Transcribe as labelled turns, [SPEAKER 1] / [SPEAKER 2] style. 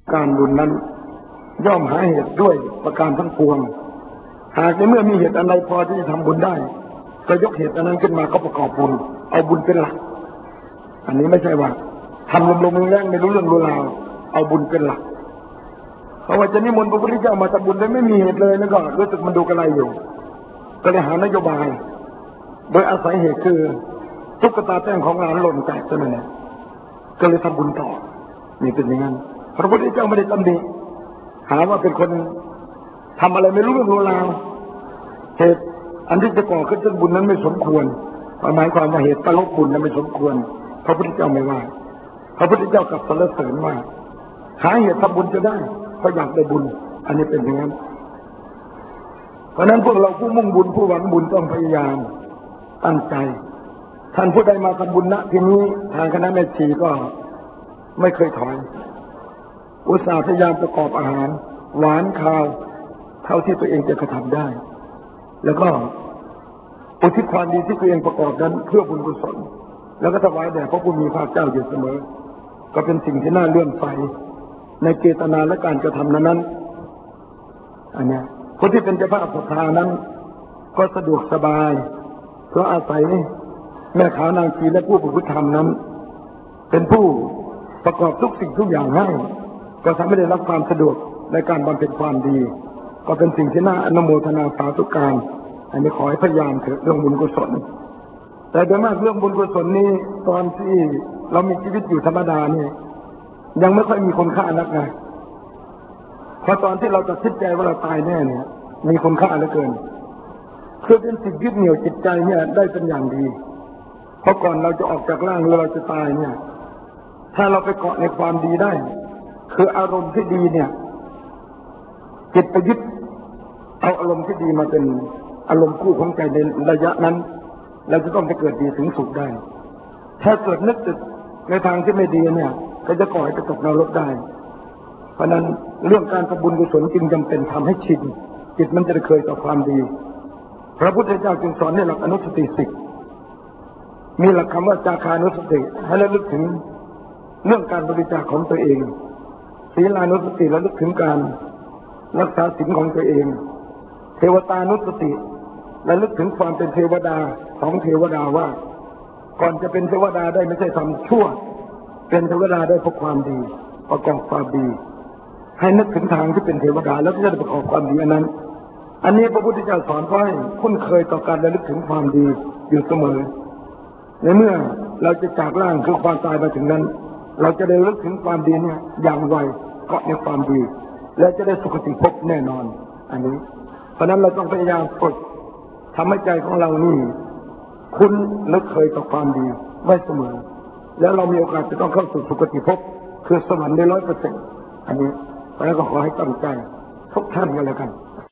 [SPEAKER 1] การบุญนั้นย่อมหาเหตุด้วยประการทั้งปวงหากในเมื่อมีเหตุอันใดพอที่จะทำบุญได้ก็ยกเหตุอันนั้นขึ้นมาก็ประกอบบุญเอาบุญเป็นหลักอันนี้ไม่ใช่ว่าทำลมๆแรงๆไม่รู้เรื่องรู้ราวเอาบุญเป็นหลักเพราะว่าจะนิมนต์พระพุทธเจ้ามาทำบุญได้ไม่มีเหตุเลยนั่นก็รู้สึกมันดูกระไรอยู่ก็เลยหานโยบายโดยอาศัยเหตุคือตุ๊กตาแต้มของหลานหล่นแตกซะเลยก็เลยทำบุญต่อนี่เป็นอย่างนั้นพระพุทธเจ้าไม่ได้ตำหนิหาว่าเป็นคนทำอะไรไม่รู้เรื่องรู้ราวเหตุอันที่จะก่อขึ้นซึ่งบุญนั้นไม่สมควรหมายความว่าเหตุตลบบุญนั้นไม่สมควรพระพุทธเจ้าไม่ว่าพระพุทธเจ้ากลับสรรเสริญว่าหาเหตุทำบุญจะได้เพราะอยากได้บุญอันนี้เป็นอย่างนั้นเพราะนั้นพวกเราผู้มุ่งบุญผู้หวังบุญต้องพยายามตั้งใจท่านผู้ใดมาทำบุญณที่นี้ทางคณะแม่ชีก็ไม่เคยถอยอุตส่าห์พยายามประกอบอาหารหวานข้าวเท่าที่ตัวเองจะกระทำได้แล้วก็อุทิศความดีที่ตัวเองประกอบนั้นเพื่อบุญกุศลแล้วก็ถวายแด่พระผู้มีพระเจ้าอยู่เสมอก็เป็นสิ่งที่น่าเลื่อมใสในเจตนาและการกระทำนั้นอันนี้คนที่เป็นเจ้าภาพศรัทธานั้นก็สะดวกสบายเพราะอาศัยแม่ขานางชีและผู้ประพฤติธรรมนั้นเป็นผู้ประกอบทุกสิ่งทุกอย่างให้ก็ทำให้ได้รับความสะดวกในการบำเพ็ญความดีก็เป็นสิ่งที่น่าอนุโมทนาสาธุการอันนี้ขอให้พยายามเถิดเรื่องบุญกุศลแต่โดยมากเรื่องบุญกุศลนี้ตอนที่เรามีชีวิตอยู่ธรรมดานี่ยังไม่ค่อยมีคุณค่านักไงพอตอนที่เราตัดสินใจว่าเราตายแน่เนี่ยมีคุณค่าเหลือเกินคือเป็นสิ่งยึดเหนี่ยวจิตใจเนี่ยได้เป็นอย่างดีเพราะก่อนเราจะออกจากร่างหรือเราจะตายเนี่ยถ้าเราไปเกาะในความดีได้คืออารมณ์ที่ดีเนี่ยจิตไปยึดเอาอารมณ์ที่ดีมาเป็นอารมณ์คู่ของใจในระยะนั้นเราจะต้องไปเกิดดีถึงสุขได้ถ้าเกิดนึกถึงในทางที่ไม่ดีเนี่ยก็จะก่อให้ตกนรกได้เพราะนั้นเรื่องการทำบุญกุศลจึงจำเป็นทำให้ชินจิตมันจะได้เคยต่อความดีพระพุทธเจ้าจึงสอนให้หลักอนุสติสิกมีหลักคำว่าจาคานุสติให้ระลึกถึงเรื่องการบริจาคของตัวเองศีลานุสติระลึกถึงการรักษาศีลของตัวเองเทวตานุสติระลึกถึงความเป็นเทวดาของเทวดาว่าก่อนจะเป็นเทวดาได้ไม่ใช่ทำชั่วเป็นเทวดาได้เพราะความดีประกอบความดีให้นึกถึงทางที่เป็นเทวดาแล้วก็จะประกอบความดีอันนั้นอันนี้พระพุทธเจ้าสอนไว้คุ้นเคยต่อการระลึกถึงความดีอยู่เสมอในเมื่อเราจะจากร่างคือความตายมาถึงนั้นเราจะได้ระลึกถึงความดีเนี่ยอย่างไวเกาะในความดีและจะได้สุขติภพแน่นอนอันนี้เพราะนั้นเราต้องพยายามฝึกทำให้ใจของเรานี่คุ้นและเคยต่อความดีไว้เสมอแล้วเรามีโอกาสจะต้องเข้าสู่สุคติภพคือสวรรค์ได้100%อันนี้เพราะนั้นก็ขอให้ตั้งใจทุกท่านกันแล้วกัน